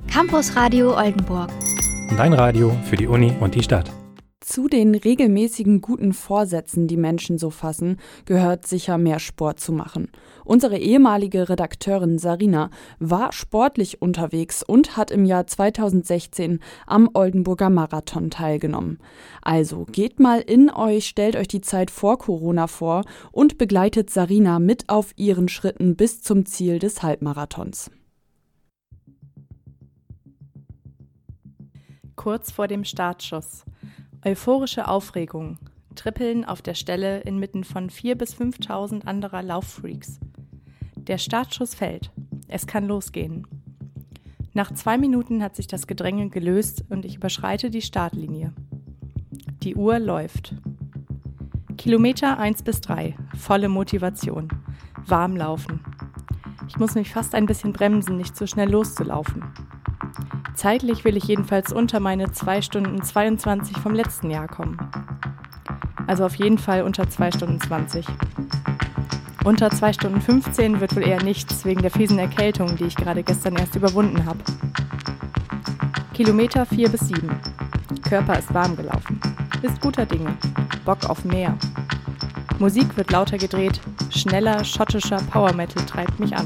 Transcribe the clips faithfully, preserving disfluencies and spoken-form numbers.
Campus Radio Oldenburg. Dein Radio für die Uni und die Stadt. Zu den regelmäßigen guten Vorsätzen, die Menschen so fassen, gehört sicher mehr Sport zu machen. Unsere ehemalige Redakteurin Sarina war sportlich unterwegs und hat im Jahr zweitausendsechzehn am Oldenburger Marathon teilgenommen. Also geht mal in euch, stellt euch die Zeit vor Corona vor und begleitet Sarina mit auf ihren Schritten bis zum Ziel des Halbmarathons. Kurz vor dem Startschuss. Euphorische Aufregung, Trippeln auf der Stelle inmitten von viertausend bis fünftausend anderer Lauffreaks. Der Startschuss fällt. Es kann losgehen. Nach zwei Minuten hat sich das Gedränge gelöst und ich überschreite die Startlinie. Die Uhr läuft. Kilometer eins bis drei, volle Motivation, warm laufen. Ich muss mich fast ein bisschen bremsen, nicht zu schnell loszulaufen. Zeitlich will ich jedenfalls unter meine zwei Stunden zweiundzwanzig vom letzten Jahr kommen. Also auf jeden Fall unter zwei Stunden zwanzig. Unter zwei Stunden fünfzehn wird wohl eher nichts wegen der fiesen Erkältung, die ich gerade gestern erst überwunden habe. Kilometer vier bis sieben. Körper ist warm gelaufen. Ist guter Dinge. Bock auf mehr. Musik wird lauter gedreht. Schneller schottischer Power Metal treibt mich an.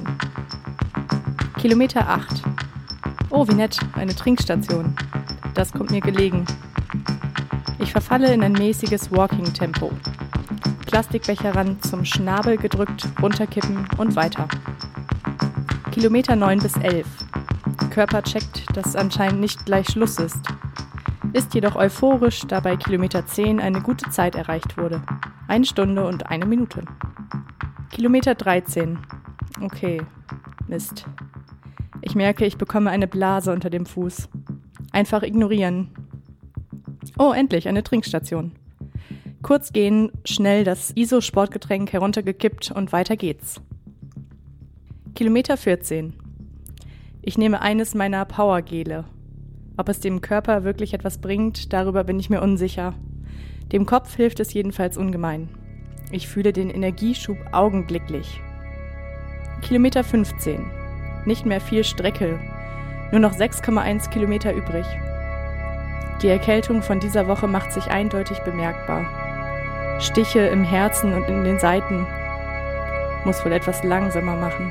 Kilometer acht. Oh, wie nett, eine Trinkstation. Das kommt mir gelegen. Ich verfalle in ein mäßiges Walking-Tempo. Plastikbecherrand zum Schnabel gedrückt, runterkippen und weiter. Kilometer neun bis elf. Körper checkt, dass anscheinend nicht gleich Schluss ist. Ist jedoch euphorisch, da bei Kilometer zehn eine gute Zeit erreicht wurde. Eine Stunde und eine Minute. Kilometer dreizehn. Okay, Mist. Ich merke, ich bekomme eine Blase unter dem Fuß. Einfach ignorieren. Oh, endlich, eine Trinkstation. Kurz gehen, schnell das I S O-Sportgetränk heruntergekippt und weiter geht's. Kilometer vierzehn. Ich nehme eines meiner Powergele. Ob es dem Körper wirklich etwas bringt, darüber bin ich mir unsicher. Dem Kopf hilft es jedenfalls ungemein. Ich fühle den Energieschub augenblicklich. Kilometer fünfzehn. Nicht mehr viel Strecke, nur noch sechs Komma eins Kilometer übrig. Die Erkältung von dieser Woche macht sich eindeutig bemerkbar. Stiche im Herzen und in den Seiten. Muss wohl etwas langsamer machen.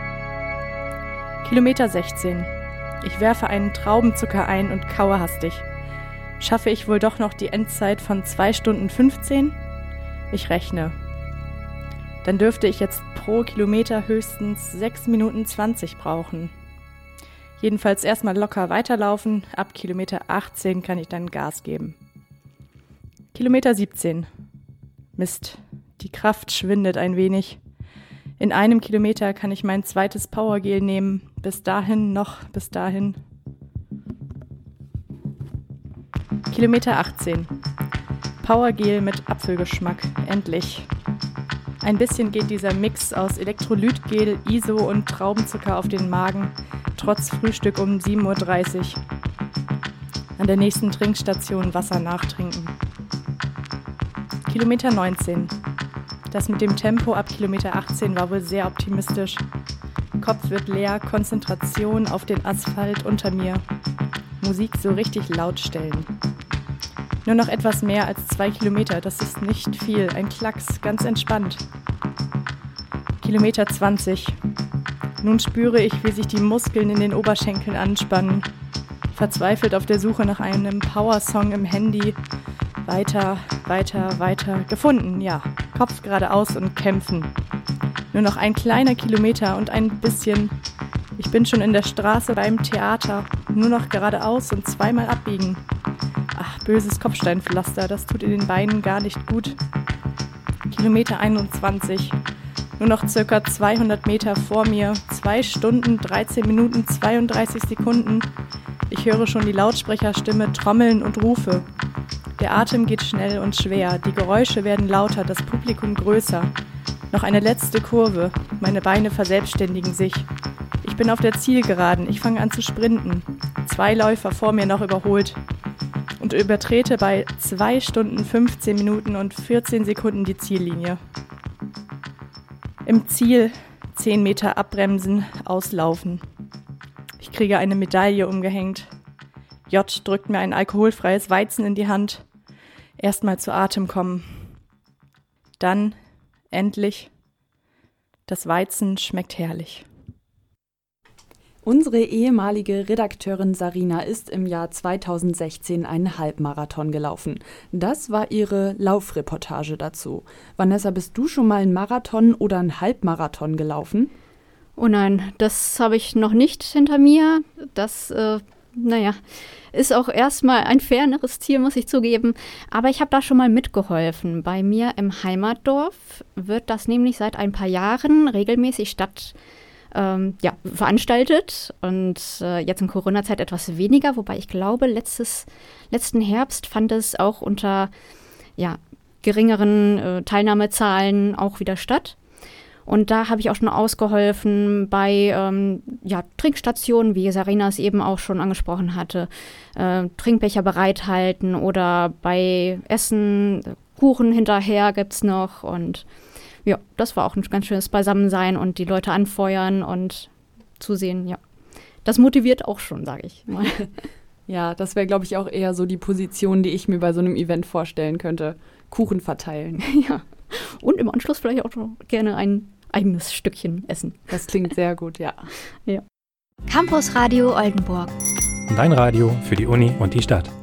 Kilometer sechzehn. Ich werfe einen Traubenzucker ein und kaue hastig. Schaffe ich wohl doch noch die Endzeit von zwei Stunden fünfzehn? Ich rechne. Dann dürfte ich jetzt pro Kilometer höchstens sechs Minuten zwanzig brauchen. Jedenfalls erstmal locker weiterlaufen, ab Kilometer achtzehn kann ich dann Gas geben. Kilometer siebzehn. Mist, die Kraft schwindet ein wenig. In einem Kilometer kann ich mein zweites Powergel nehmen. Bis dahin noch, bis dahin. Kilometer achtzehn. Powergel mit Apfelgeschmack, endlich. Ein bisschen geht dieser Mix aus Elektrolytgel, I S O und Traubenzucker auf den Magen, trotz Frühstück um sieben Uhr dreißig. An der nächsten Trinkstation Wasser nachtrinken. Kilometer neunzehn. Das mit dem Tempo ab Kilometer achtzehn war wohl sehr optimistisch. Kopf wird leer, Konzentration auf den Asphalt unter mir. Musik so richtig laut stellen. Nur noch etwas mehr als zwei Kilometer, das ist nicht viel, ein Klacks, ganz entspannt. Kilometer zwanzig. Nun spüre ich, wie sich die Muskeln in den Oberschenkeln anspannen. Verzweifelt auf der Suche nach einem Powersong im Handy. Weiter, weiter, weiter. Gefunden, ja. Kopf geradeaus und kämpfen. Nur noch ein kleiner Kilometer und ein bisschen. Ich bin schon in der Straße beim Theater. Nur noch geradeaus und zweimal abbiegen. Ach, böses Kopfsteinpflaster, das tut in den Beinen gar nicht gut. Kilometer einundzwanzig. Nur noch circa zweihundert Meter vor mir. zwei Stunden, dreizehn Minuten, zweiunddreißig Sekunden. Ich höre schon die Lautsprecherstimme trommeln und rufe. Der Atem geht schnell und schwer. Die Geräusche werden lauter, das Publikum größer. Noch eine letzte Kurve. Meine Beine verselbstständigen sich. Ich bin auf der Zielgeraden. Ich fange an zu sprinten. Zwei Läufer vor mir noch überholt. Und übertrete bei zwei Stunden, fünfzehn Minuten und vierzehn Sekunden die Ziellinie. Im Ziel zehn Meter abbremsen, auslaufen. Ich kriege eine Medaille umgehängt. J drückt mir ein alkoholfreies Weizen in die Hand. Erstmal zu Atem kommen. Dann, endlich, das Weizen schmeckt herrlich. Unsere ehemalige Redakteurin Sarina ist im Jahr zweitausendsechzehn einen Halbmarathon gelaufen. Das war ihre Laufreportage dazu. Vanessa, bist du schon mal einen Marathon oder einen Halbmarathon gelaufen? Oh nein, das habe ich noch nicht hinter mir. Das, äh, naja, ist auch erstmal ein ferneres Ziel, muss ich zugeben. Aber ich habe da schon mal mitgeholfen. Bei mir im Heimatdorf wird das nämlich seit ein paar Jahren regelmäßig statt Ähm, ja, veranstaltet und äh, jetzt in Corona-Zeit etwas weniger, wobei ich glaube, letztes, letzten Herbst fand es auch unter ja, geringeren äh, Teilnahmezahlen auch wieder statt. Und da habe ich auch schon ausgeholfen bei ähm, ja, Trinkstationen, wie Sarina es eben auch schon angesprochen hatte, äh, Trinkbecher bereithalten oder bei Essen, Kuchen hinterher gibt es noch und ja, das war auch ein ganz schönes Beisammensein und die Leute anfeuern und zusehen, ja. Das motiviert auch schon, sage ich mal. Ja, das wäre, glaube ich, auch eher so die Position, die ich mir bei so einem Event vorstellen könnte. Kuchen verteilen. Ja, und im Anschluss vielleicht auch gerne ein eigenes Stückchen essen. Das klingt sehr gut, ja. Ja. Campus Radio Oldenburg. Dein Radio für die Uni und die Stadt.